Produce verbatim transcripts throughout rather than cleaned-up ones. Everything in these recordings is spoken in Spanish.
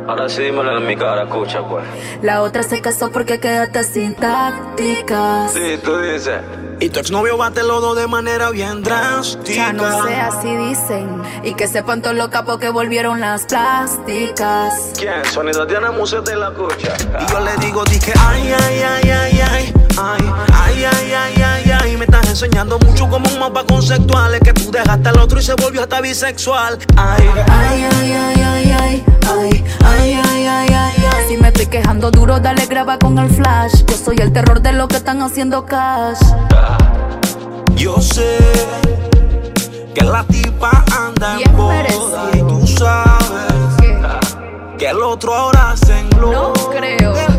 Ahora sí dímelo en mi cara, escucha pues. La otra se casó porque quedaste sin tácticas. Sí, tú dices. Y tu exnovio bate lodo de manera bien drástica. Ya no sé, así dicen. Y que sepan todos los capos que volvieron las plásticas. ¿Quién? Sonido tiene música de la escucha. Y yo le digo, dije, ay, ay, ay, ay, ay. Ay, ay, ay, ay, ay, ay. Me estás enseñando mucho como un mapa conceptual. Es que tú dejaste al otro y se volvió hasta bisexual. Ay, ay, ay, ay, ay, ay. Ay, ay, ay, ay, ay, ay. Si me estoy quejando duro, dale graba con el flash. Yo soy el terror de lo que están haciendo cash. Yo sé que la tipa anda en boda y tú sabes ¿Qué? que el otro ahora se engloba. No creo. De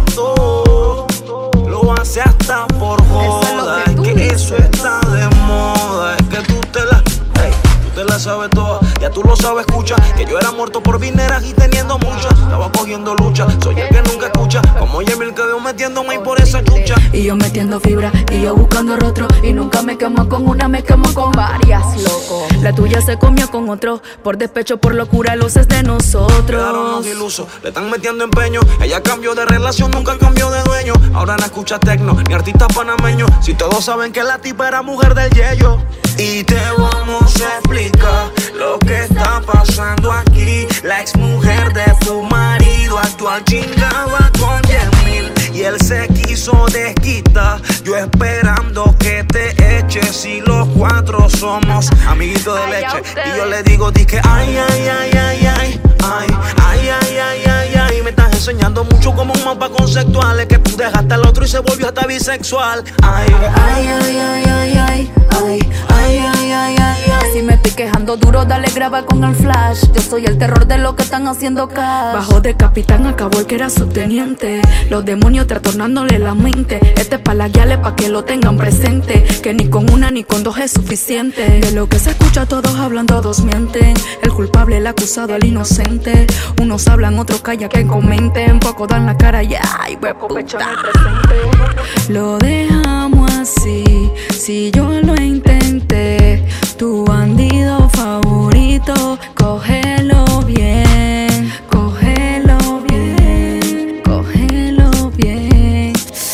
pronto lo hace hasta por joda. Eso es lo que es tú que dices. eso está de moda. Es que tú te la, hey, tú te la sabes toda. Ya tú lo sabes, escucha. Que yo era muerto por vineras y teniendo muchas. Estaba cogiendo lucha. Soy el que nunca escucha. Como Yemil que veo metiéndome y por esa chucha. Y yo metiendo fibra, y yo buscando rostro. Y nunca me quemo con una, me quemo con varias, loco. La tuya se comió con otro. Por despecho, por locura, luces de Quedaron nosotros. los ilusos, le están metiendo empeño. Ella cambió de relación, nunca cambió de dueño. Ahora no escucha tecno, ni artista panameño. Si todos saben que la tipa era mujer del yello. Y te vamos a explicar lo que está pasando aquí. La ex mujer de tu marido actual chingaba con Yemil y él se quiso desquitar. Yo esperando que te eches y los cuatro somos amiguitos de leche. Y yo le digo, dije, ay, ay, ay, ay, ay. Ay, ay, ay, ay, ay, ay. Me estás enseñando mucho como un mapa conceptual. Es que tú dejaste al otro y se volvió hasta bisexual. Ay, Ay, ay, ay, ay, ay. Ay, ay, ay, ay, ay, ay. Si me estoy quejando duro, dale graba con el flash. Yo soy el terror de lo que están haciendo cash. Bajo de capitán, acabó el que era subteniente. Los demonios trastornándole la mente. Este es pa' la guiales pa' que lo tengan presente. Que ni con una ni con dos es suficiente. De lo que se escucha todos hablan, todos mienten. El culpable, el acusado, el inocente. Unos hablan, otros callan, que comenten. Poco dan la cara y ay, huevo, pecho en el presente. Lo dejamos así, si yo lo intenté. Tu bandido favorito, cógelo bien, cógelo bien, cógelo bien.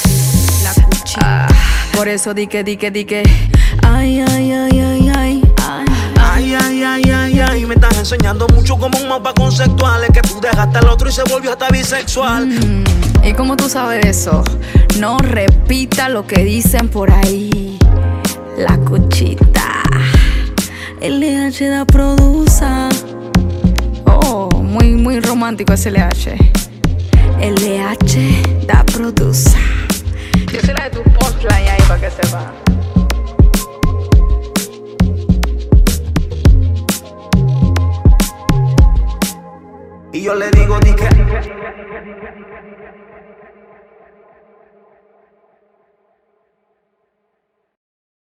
La cuchilla. Ah, por eso di que, di que, di que. Ay, ay, ay, ay, ay. ay, ay, ay, ay, ay. Me estás enseñando mucho como un mapa conceptual. Es que tú dejaste al otro y se volvió hasta bisexual. Mm, ¿y cómo tú sabes eso? No repita lo que dicen por ahí. La cuchita. L H da produza. Oh, muy, muy romántico ese L H. L H da produza. Yo soy la de tu postline ahí para que sepa. Y yo le digo, dije.